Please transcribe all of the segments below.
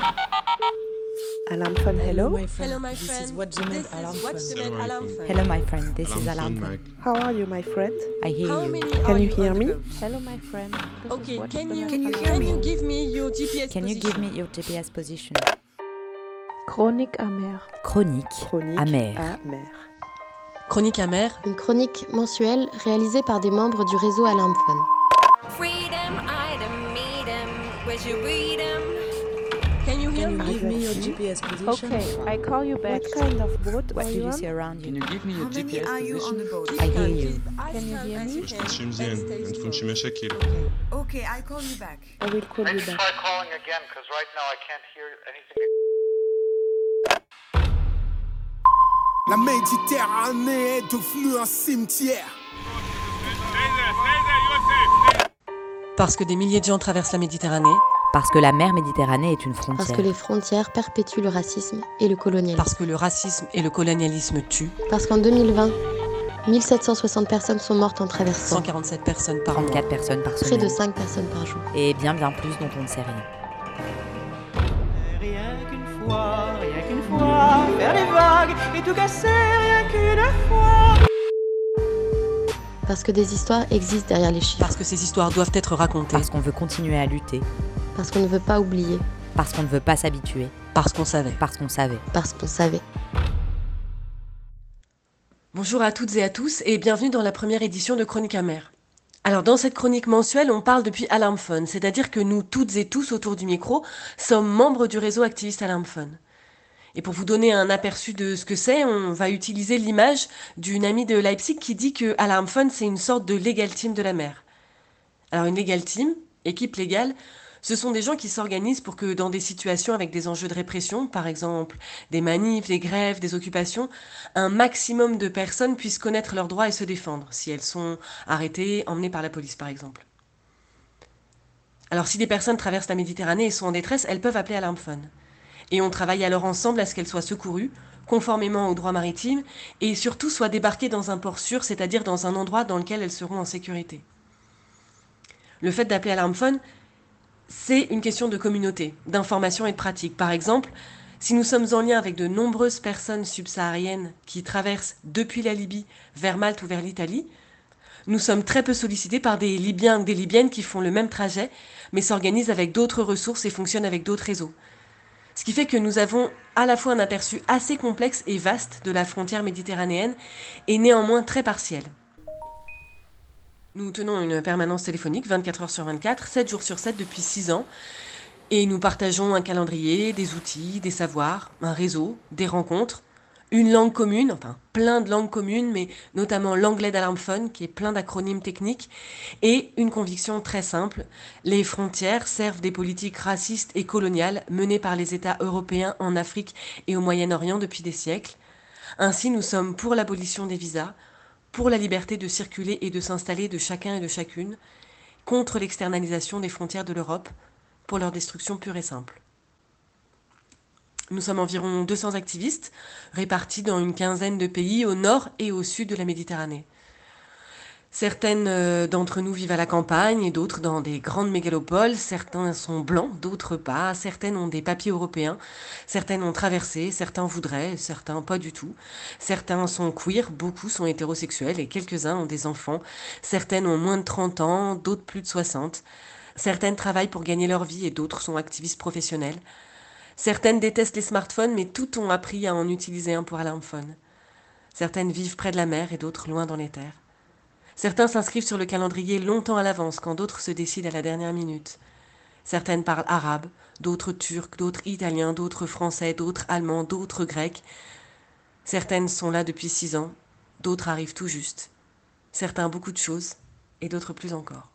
Alarm phone, hello. Hello, my friend. This is What's the Med Alarm Phone. Alarm phone. Hello, my friend. This is Alarm Phone. How are you, my friend? I hear How you. many Can are you hear on me? the go? Hello, my friend. Okay, can you give me your GPS Can you position? give me your GPS position? Chronique amère. Chronique Chronique amère. amère. Chronique amère. Une chronique mensuelle réalisée par des membres du réseau Alarm Phone. Freedom, item, meet 'em, where'd you read 'em? Can you hear Can you me? give me your GPS position? I call you back. What kind of boat What are do you you on? see around Can you? you give me your GPS position? I hear you. Can you hear me? تمشي مزيان ما تكونش مشاكل. Okay, I call you back. I will call you back. Try calling again because right now I can't hear anything. La Méditerranée est devenue un cimetière. Parce que des milliers de gens traversent la Méditerranée. Parce que la mer Méditerranée est une Parce frontière. que les frontières perpétuent le racisme et le colonialisme. Parce que le racisme et le colonialisme tuent. Parce qu'en 2020, 1760 personnes sont mortes en traversant. 147 personnes par an. 34 personnes par Près semaine. de 5 personnes par jour. Et bien plus dont on ne sait rien. Rien qu'une fois, faire les vagues et tout casser, rien qu'une fois. Parce que des histoires existent derrière les chiffres. Parce que ces histoires doivent être racontées. Parce qu'on veut continuer à lutter. Parce qu'on ne veut pas oublier. Parce qu'on ne veut pas s'habituer. Parce qu'on savait. Parce qu'on savait. Parce qu'on savait. Bonjour à toutes et à tous et bienvenue dans la première édition de Chronique amère. Alors dans cette chronique mensuelle, on parle depuis Alarm Phone, c'est-à-dire que nous toutes et tous autour du micro sommes membres du réseau activiste Alarm Phone. Et pour vous donner un aperçu de ce que c'est, on va utiliser l'image d'une amie de Leipzig qui dit que Alarm Phone c'est une sorte de legal team de la mer. Alors une legal team, équipe légale, ce sont des gens qui s'organisent pour que dans des situations avec des enjeux de répression, par exemple des manifs, des grèves, des occupations, un maximum de personnes puissent connaître leurs droits et se défendre, si elles sont arrêtées, emmenées par la police par exemple. Alors si des personnes traversent la Méditerranée et sont en détresse, elles peuvent appeler Alarm Phone. Et on travaille alors ensemble à ce qu'elles soient secourues, conformément aux droits maritimes, et surtout soient débarquées dans un port sûr, c'est-à-dire dans un endroit dans lequel elles seront en sécurité. Le fait d'appeler Alarm Phone, c'est une question de communauté, d'information et de pratique. Par exemple, si nous sommes en lien avec de nombreuses personnes subsahariennes qui traversent depuis la Libye vers Malte ou vers l'Italie, nous sommes très peu sollicités par des Libyens ou des Libyennes qui font le même trajet, mais s'organisent avec d'autres ressources et fonctionnent avec d'autres réseaux. Ce qui fait que nous avons à la fois un aperçu assez complexe et vaste de la frontière méditerranéenne et néanmoins très partiel. Nous tenons une permanence téléphonique 24 heures sur 24, 7 jours sur 7 depuis 6 ans. Et nous partageons un calendrier, des outils, des savoirs, un réseau, des rencontres, une langue commune, enfin plein de langues communes, mais notamment l'anglais d'Alarm Phone, qui est plein d'acronymes techniques, et une conviction très simple, les frontières servent des politiques racistes et coloniales menées par les États européens en Afrique et au Moyen-Orient depuis des siècles. Ainsi, nous sommes pour l'abolition des visas, pour la liberté de circuler et de s'installer de chacun et de chacune, contre l'externalisation des frontières de l'Europe, pour leur destruction pure et simple. Nous sommes environ 200 activistes, répartis dans une quinzaine de pays au nord et au sud de la Méditerranée. Certaines d'entre nous vivent à la campagne et d'autres dans des grandes mégalopoles. Certains sont blancs, d'autres pas. Certaines ont des papiers européens. Certaines ont traversé, certains voudraient, certains pas du tout. Certains sont queer, beaucoup sont hétérosexuels et quelques-uns ont des enfants. Certaines ont moins de 30 ans, d'autres plus de 60. Certaines travaillent pour gagner leur vie et d'autres sont activistes professionnels. Certaines détestent les smartphones mais toutes ont appris à en utiliser un pour Alarm Phone. Certaines vivent près de la mer et d'autres loin dans les terres. Certains s'inscrivent sur le calendrier longtemps à l'avance, quand d'autres se décident à la dernière minute. Certaines parlent arabe, d'autres turc, d'autres italien, d'autres français, d'autres allemands, d'autres grecs. Certaines sont là depuis 6 ans, d'autres arrivent tout juste. Certains beaucoup de choses, et d'autres plus encore.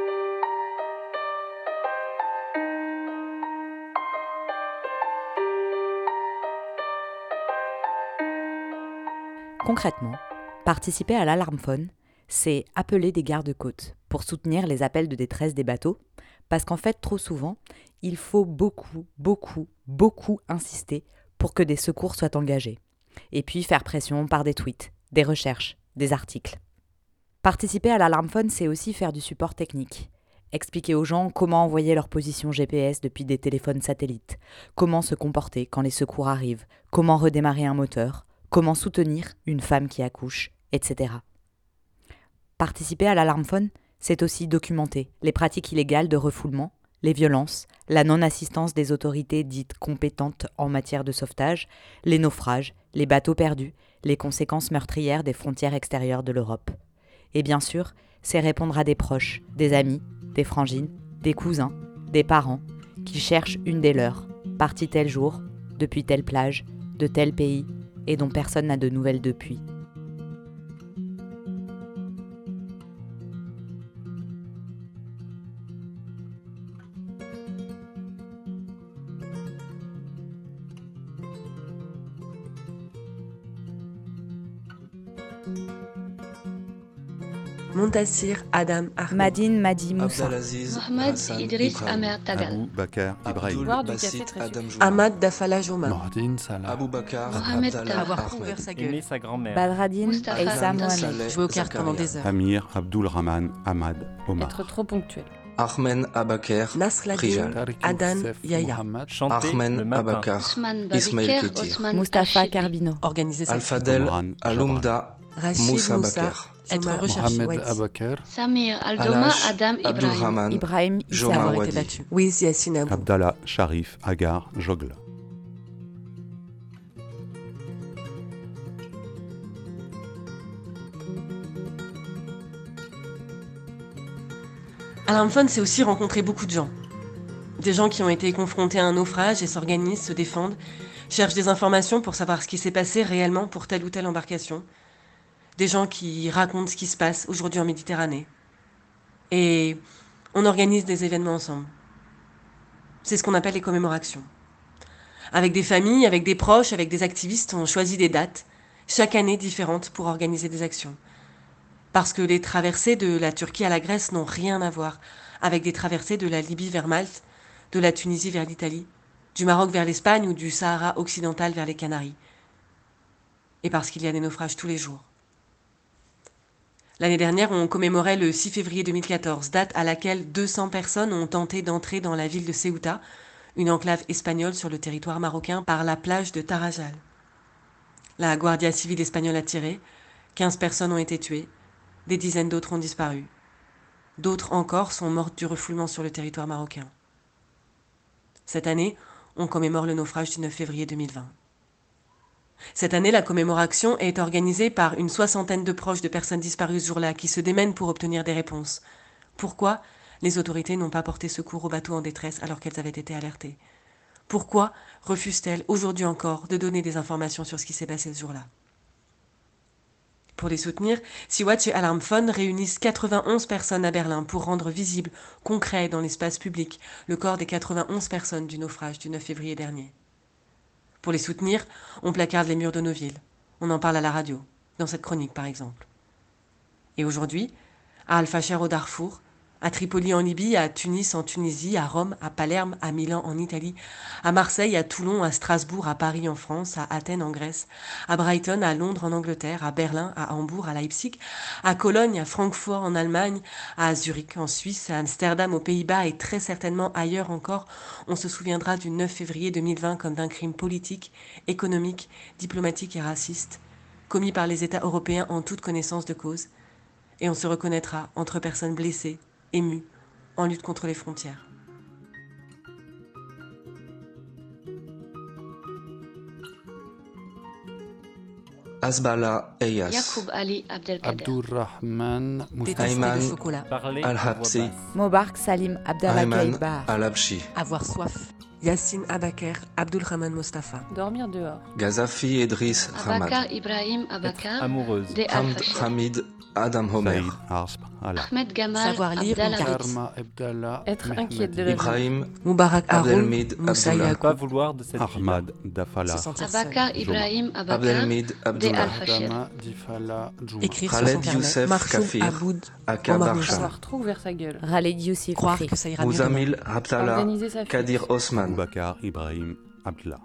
Concrètement, participer à l'Alarm Phone, c'est appeler des gardes-côtes pour soutenir les appels de détresse des bateaux, parce qu'en fait, trop souvent, il faut beaucoup insister pour que des secours soient engagés. Et puis faire pression par des tweets, des recherches, des articles. Participer à l'Alarm Phone, c'est aussi faire du support technique. Expliquer aux gens comment envoyer leur position GPS depuis des téléphones satellites, comment se comporter quand les secours arrivent, comment redémarrer un moteur, comment soutenir une femme qui accouche, etc. Participer à l'alarmphone, c'est aussi documenter les pratiques illégales de refoulement, les violences, la non-assistance des autorités dites compétentes en matière de sauvetage, les naufrages, les bateaux perdus, les conséquences meurtrières des frontières extérieures de l'Europe. Et bien sûr, c'est répondre à des proches, des amis, des frangines, des cousins, des parents, qui cherchent une des leurs, partie tel jour, depuis telle plage, de tel pays, et dont personne n'a de nouvelles depuis. Montassir Adam Ahmed. Madine Madi Moussa. Mohamed Idriss Amer Tagal. Abou Bakar Ibrahim. Boire du café très sucré. Ahmad Dafala Joma. Mohdine Salah. Abou Bakar. Mohamed Avoir ouvert sa gueule. Aimer sa grand-mère. Badradine Issa Mohamed. Jouer aux cartes pendant des heures. Amir Abdul Rahman Ahmad Omar. Être trop ponctuel. Ahmed Abaker. Nasladine Adan Yahya. Chanter le Ahmed matin. Abakar. Ousmane Ismaël Babiker, Ketir. Osman Mustafa Achibi. Carbino. Organiser sa Al-Fadel. Omran Al-Oumda. Rachid Moussa Moussa. Bakar. Être recherché. Mohamed Abakar. Samir Aldoma Alash. Adam Ibrahim. Abdulrahman. Ibrahim Joma Issa. Avoir été Wadi. battu. Wiz Yassine Abou. Abdallah Sharif Agar Jogle. Alarmphone, c'est aussi rencontrer beaucoup de gens. Des gens qui ont été confrontés à un naufrage et s'organisent, se défendent, cherchent des informations pour savoir ce qui s'est passé réellement pour telle ou telle embarcation. Des gens qui racontent ce qui se passe aujourd'hui en Méditerranée. Et on organise des événements ensemble. C'est ce qu'on appelle les commémorations. Avec des familles, avec des proches, avec des activistes, on choisit des dates, chaque année différentes, pour organiser des actions. Parce que les traversées de la Turquie à la Grèce n'ont rien à voir avec des traversées de la Libye vers Malte, de la Tunisie vers l'Italie, du Maroc vers l'Espagne ou du Sahara occidental vers les Canaries. Et parce qu'il y a des naufrages tous les jours. L'année dernière, on commémorait le 6 février 2014, date à laquelle 200 personnes ont tenté d'entrer dans la ville de Ceuta, une enclave espagnole sur le territoire marocain, par la plage de Tarajal. La Guardia Civile espagnole a tiré, 15 personnes ont été tuées, des dizaines d'autres ont disparu. D'autres encore sont mortes du refoulement sur le territoire marocain. Cette année, on commémore le naufrage du 9 février 2020. Cette année, la commémoration est organisée par une 60aine de proches de personnes disparues ce jour-là qui se démènent pour obtenir des réponses. Pourquoi les autorités n'ont pas porté secours aux bateaux en détresse alors qu'elles avaient été alertées? Pourquoi refusent-elles aujourd'hui encore de donner des informations sur ce qui s'est passé ce jour-là? Pour les soutenir, Sea-Watch et Alarmphone réunissent 91 personnes à Berlin pour rendre visible, concret dans l'espace public, le corps des 91 personnes du naufrage du 9 février dernier. Pour les soutenir, on placarde les murs de nos villes. On en parle à la radio, dans cette chronique par exemple. Et aujourd'hui, à Al-Fasher au Darfour, à Tripoli en Libye, à Tunis en Tunisie, à Rome, à Palerme, à Milan en Italie, à Marseille, à Toulon, à Strasbourg, à Paris en France, à Athènes en Grèce, à Brighton, à Londres en Angleterre, à Berlin, à Hambourg, à Leipzig, à Cologne, à Francfort en Allemagne, à Zurich en Suisse, à Amsterdam aux Pays-Bas et très certainement ailleurs encore, on se souviendra du 9 février 2020 comme d'un crime politique, économique, diplomatique et raciste, commis par les États européens en toute connaissance de cause, et on se reconnaîtra entre personnes blessées, ému, en lutte contre les frontières. Asbala Eyas. Yacoub Ali Abdelkader. Abdurrahman Ayman chocolat. Al-Habsi. Mobark Salim Abdallah Ayman Gaïbar. Al-Abshi. Avoir soif. Yassine Abaker, Abdulrahman Mustafa. Dormir dehors. Gazafi Idriss Hamad. Abakar Ibrahim Abakar. Amoureuse. De Hamd Al-Fasher. Hamid Adam Homer. Saïd Asb Allah. Ahmed Gamal Savoir lire Abdallah une carte. Karma Abdallah Être Mehmed. inquiète de la vie. Ibrahim Moubarak Haroun, Abdelmid Moussa Abdullah. Pas Yacoub. vouloir de cette vie. Ahmad Dafala. Se sentir seul. Abakar Ibrahim Abakar. Abdelmid De Abdullah. Al-Fasher. Dama Difala Djouma. Écrire sur Khaled son carnet. Youssef Marchoum Kafir. Aboud, Akar Omar Barsha. Avoir trop ouvert sa gueule. Khaled Youssi croire Koufri. que ça ira mieux demain. Mouzamil Abdallah. Organiser sa fête. Kadir Osman. Bakar Ibrahim Abdallah.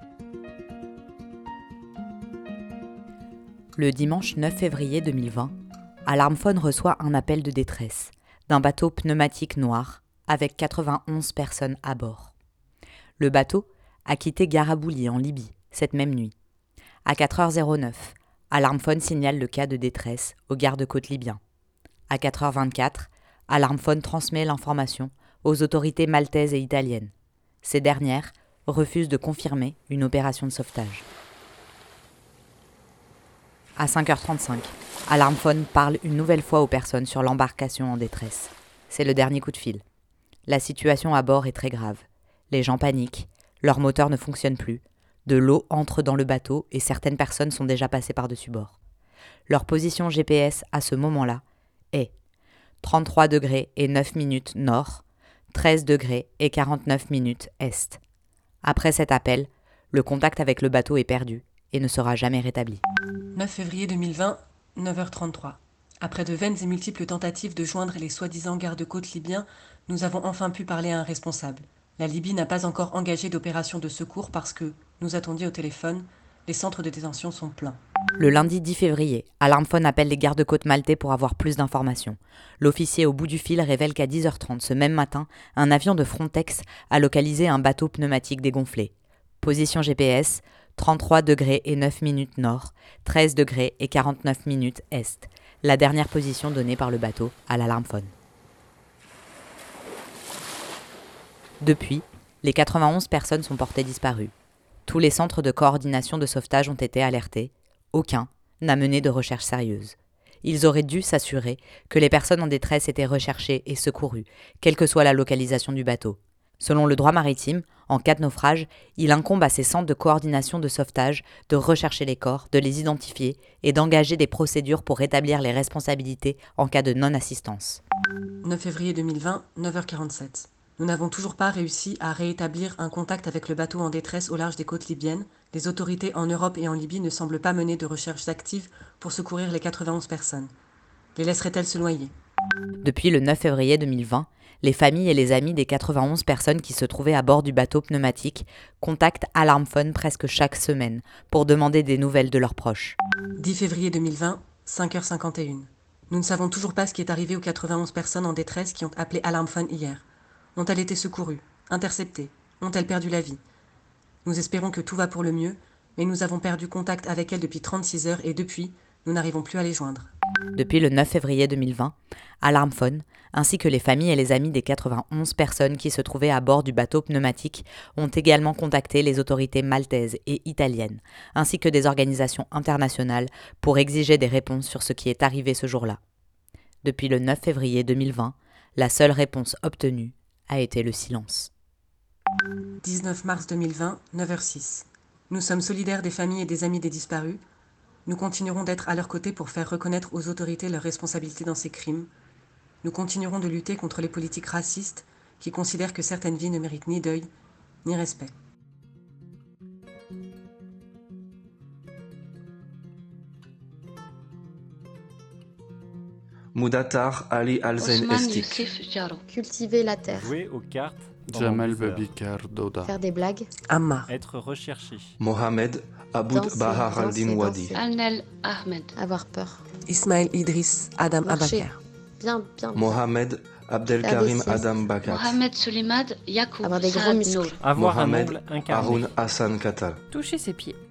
Le dimanche 9 février 2020, Alarmphone reçoit un appel de détresse d'un bateau pneumatique noir avec 91 personnes à bord. Le bateau a quitté Garabouli en Libye cette même nuit. À 4h09, Alarmphone signale le cas de détresse aux gardes-côtes libyens. À 4h24, Alarmphone transmet l'information aux autorités maltaises et italiennes. Ces dernières refusent de confirmer une opération de sauvetage. À 5h35, Alarmphone parle une nouvelle fois aux personnes sur l'embarcation en détresse. C'est le dernier coup de fil. La situation à bord est très grave. Les gens paniquent, leur moteur ne fonctionne plus, de l'eau entre dans le bateau et certaines personnes sont déjà passées par-dessus bord. Leur position GPS à ce moment-là est 33 degrés et 9 minutes nord, 13 degrés et 49 minutes est. Après cet appel, le contact avec le bateau est perdu et ne sera jamais rétabli. 9 février 2020, 9h33. Après de vaines et multiples tentatives de joindre les soi-disant gardes-côtes libyens, nous avons enfin pu parler à un responsable. La Libye n'a pas encore engagé d'opération de secours parce que, nous a-t-on dit au téléphone, les centres de détention sont pleins. Le lundi 10 février, Alarmphone appelle les gardes-côtes maltais pour avoir plus d'informations. L'officier au bout du fil révèle qu'à 10h30 ce même matin, un avion de Frontex a localisé un bateau pneumatique dégonflé. Position GPS, 33 degrés et 9 minutes nord, 13 degrés et 49 minutes est. La dernière position donnée par le bateau à l'Alarmphone. Depuis, les 91 personnes sont portées disparues. Tous les centres de coordination de sauvetage ont été alertés. Aucun n'a mené de recherche sérieuse. Ils auraient dû s'assurer que les personnes en détresse étaient recherchées et secourues, quelle que soit la localisation du bateau. Selon le droit maritime, en cas de naufrage, il incombe à ces centres de coordination de sauvetage de rechercher les corps, de les identifier et d'engager des procédures pour rétablir les responsabilités en cas de non-assistance. 9 février 2020, 9h47. Nous n'avons toujours pas réussi à rétablir un contact avec le bateau en détresse au large des côtes libyennes. Les autorités en Europe et en Libye ne semblent pas mener de recherches actives pour secourir les 91 personnes. Les laisseraient-elles se noyer ? Depuis le 9 février 2020, les familles et les amis des 91 personnes qui se trouvaient à bord du bateau pneumatique contactent Alarmphone presque chaque semaine pour demander des nouvelles de leurs proches. 10 février 2020, 5h51. Nous ne savons toujours pas ce qui est arrivé aux 91 personnes en détresse qui ont appelé Alarmphone hier. Ont-elles été secourues, interceptées, ont-elles perdu la vie ? Nous espérons que tout va pour le mieux, mais nous avons perdu contact avec elles depuis 36 heures et depuis, nous n'arrivons plus à les joindre. Depuis le 9 février 2020, Alarmphone, ainsi que les familles et les amis des 91 personnes qui se trouvaient à bord du bateau pneumatique, ont également contacté les autorités maltaises et italiennes, ainsi que des organisations internationales pour exiger des réponses sur ce qui est arrivé ce jour-là. Depuis le 9 février 2020, la seule réponse obtenue a été le silence. 19 mars 2020, 9h06. Nous sommes solidaires des familles et des amis des disparus. Nous continuerons d'être à leur côté pour faire reconnaître aux autorités leurs responsabilités dans ces crimes. Nous continuerons de lutter contre les politiques racistes qui considèrent que certaines vies ne méritent ni deuil, ni respect. Mudatar Ali Al-Zain Estik. Cultiver la terre. Jouer aux cartes. Jamal Babikar Doda. Faire des blagues. Ammar. Être recherché. Mohamed Aboud Bahar Al-Din Wadi. Alnel Ahmed. Avoir peur. Ismaël Idriss Adam Marcher. Abakar. Bien. Mohamed Abdelkarim Adam Bakat. Mohamed Soulimad Yacoub. Avoir des gros Saad muscles. Nour. Avoir un Mohamed ongle incarné. Haroun Hassan Katal. Toucher ses pieds.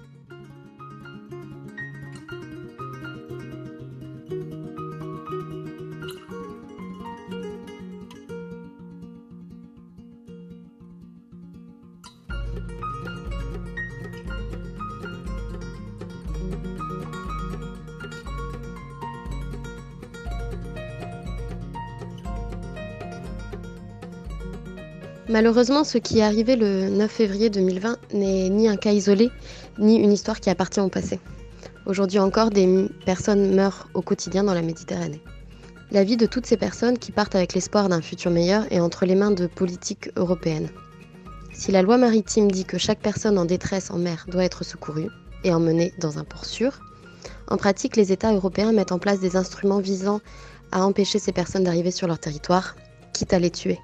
Malheureusement, ce qui est arrivé le 9 février 2020 n'est ni un cas isolé, ni une histoire qui appartient au passé. Aujourd'hui encore, des personnes meurent au quotidien dans la Méditerranée. La vie de toutes ces personnes qui partent avec l'espoir d'un futur meilleur est entre les mains de politiques européennes. Si la loi maritime dit que chaque personne en détresse en mer doit être secourue et emmenée dans un port sûr, en pratique, les États européens mettent en place des instruments visant à empêcher ces personnes d'arriver sur leur territoire, quitte à les tuer.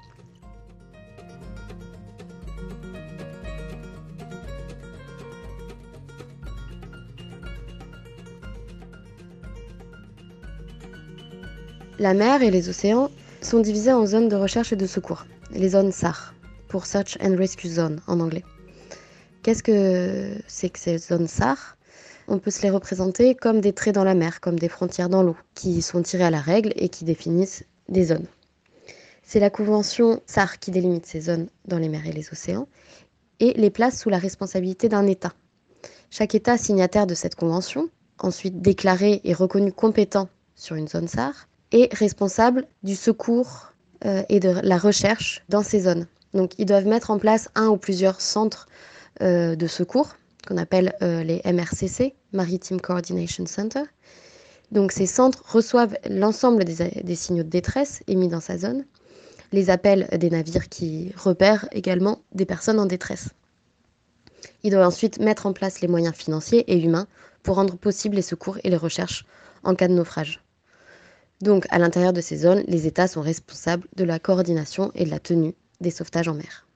La mer et les océans sont divisés en zones de recherche et de secours, les zones SAR, pour Search and Rescue Zone en anglais. Qu'est-ce que c'est que ces zones SAR ? On peut se les représenter comme des traits dans la mer, comme des frontières dans l'eau, qui sont tirées à la règle et qui définissent des zones. C'est la convention SAR qui délimite ces zones dans les mers et les océans et les place sous la responsabilité d'un État. Chaque État signataire de cette convention, ensuite déclaré et reconnu compétent sur une zone SAR, est responsable du secours et de la recherche dans ces zones. Donc ils doivent mettre en place un ou plusieurs centres de secours, qu'on appelle les MRCC, Maritime Coordination Center. Donc ces centres reçoivent l'ensemble des signaux de détresse émis dans sa zone, les appels des navires qui repèrent également des personnes en détresse. Ils doivent ensuite mettre en place les moyens financiers et humains pour rendre possibles les secours et les recherches en cas de naufrage. Donc à l'intérieur de ces zones, les États sont responsables de la coordination et de la tenue des sauvetages en mer.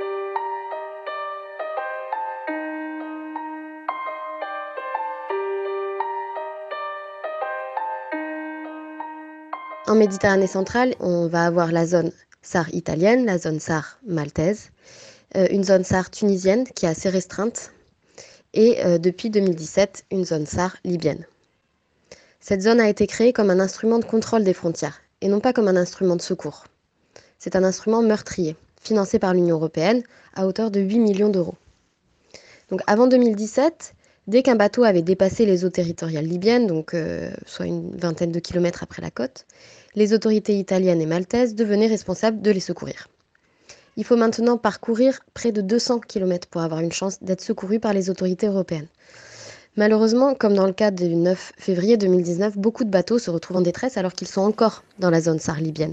En Méditerranée centrale, on va avoir la zone SAR italienne, la zone SAR maltaise, une zone SAR tunisienne qui est assez restreinte et depuis 2017, une zone SAR libyenne. Cette zone a été créée comme un instrument de contrôle des frontières et non pas comme un instrument de secours. C'est un instrument meurtrier, financé par l'Union européenne à hauteur de 8 millions d'euros. Donc avant 2017, dès qu'un bateau avait dépassé les eaux territoriales libyennes, donc soit une vingtaine de kilomètres après la côte, les autorités italiennes et maltaises devenaient responsables de les secourir. Il faut maintenant parcourir près de 200 km pour avoir une chance d'être secouru par les autorités européennes. Malheureusement, comme dans le cas du 9 février 2019, beaucoup de bateaux se retrouvent en détresse alors qu'ils sont encore dans la zone SAR libyenne.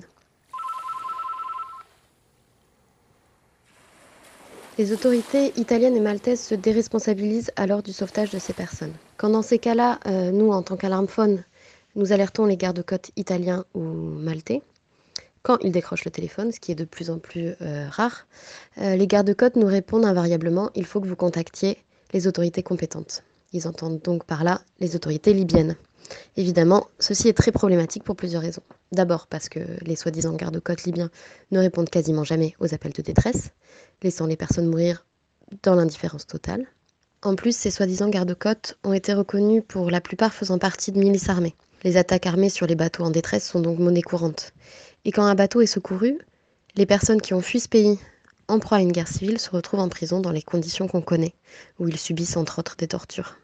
Les autorités italiennes et maltaises se déresponsabilisent alors du sauvetage de ces personnes. Quand dans ces cas-là, nous, en tant qu'alarmphone, nous alertons les gardes-côtes italiens ou maltais, quand ils décrochent le téléphone, ce qui est de plus en plus rare, les gardes-côtes nous répondent invariablement « il faut que vous contactiez les autorités compétentes ». Ils entendent donc par là les autorités libyennes. Évidemment, ceci est très problématique pour plusieurs raisons. D'abord parce que les soi-disant gardes-côtes libyens ne répondent quasiment jamais aux appels de détresse, laissant les personnes mourir dans l'indifférence totale. En plus, ces soi-disant gardes-côtes ont été reconnus pour la plupart faisant partie de milices armées. Les attaques armées sur les bateaux en détresse sont donc monnaie courante. Et quand un bateau est secouru, les personnes qui ont fui ce pays en proie à une guerre civile se retrouvent en prison dans les conditions qu'on connaît, où ils subissent entre autres des tortures.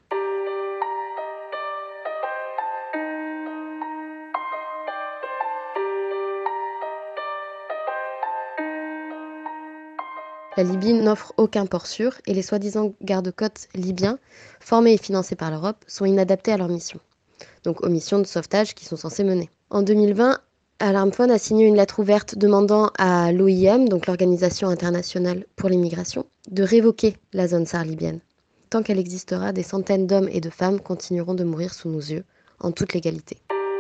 La Libye n'offre aucun port sûr et les soi-disant gardes-côtes libyens, formés et financés par l'Europe, sont inadaptés à leur mission. Donc aux missions de sauvetage qui sont censées mener. En 2020, Alarmphone a signé une lettre ouverte demandant à l'OIM, donc l'Organisation internationale pour les migrations, de révoquer la zone SAR libyenne. Tant qu'elle existera, des centaines d'hommes et de femmes continueront de mourir sous nos yeux, en toute légalité.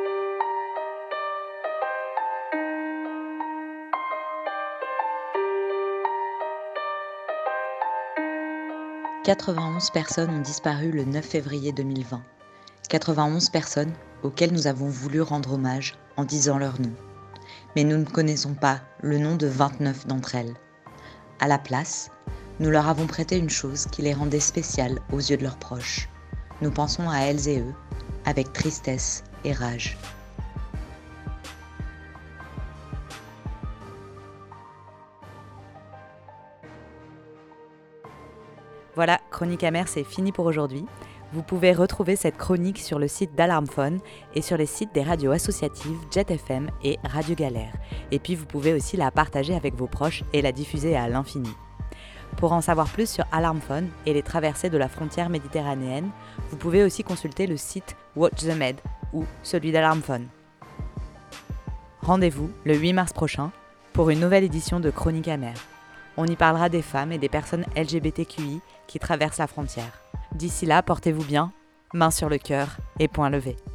« 91 personnes ont disparu le 9 février 2020. 91 personnes auxquelles nous avons voulu rendre hommage en disant leur nom. Mais nous ne connaissons pas le nom de 29 d'entre elles. À la place, nous leur avons prêté une chose qui les rendait spéciales aux yeux de leurs proches. Nous pensons à elles et eux, avec tristesse et rage. Voilà, Chronique amère, c'est fini pour aujourd'hui. Vous pouvez retrouver cette chronique sur le site d'Alarmphone et sur les sites des radios associatives Jet FM et Radio Galère. Et puis vous pouvez aussi la partager avec vos proches et la diffuser à l'infini. Pour en savoir plus sur Alarmphone et les traversées de la frontière méditerranéenne, vous pouvez aussi consulter le site Watch the Med ou celui d'Alarmphone. Rendez-vous le 8 mars prochain pour une nouvelle édition de Chronique amère. On y parlera des femmes et des personnes LGBTQI qui traversent la frontière. D'ici là, portez-vous bien, main sur le cœur et poing levé.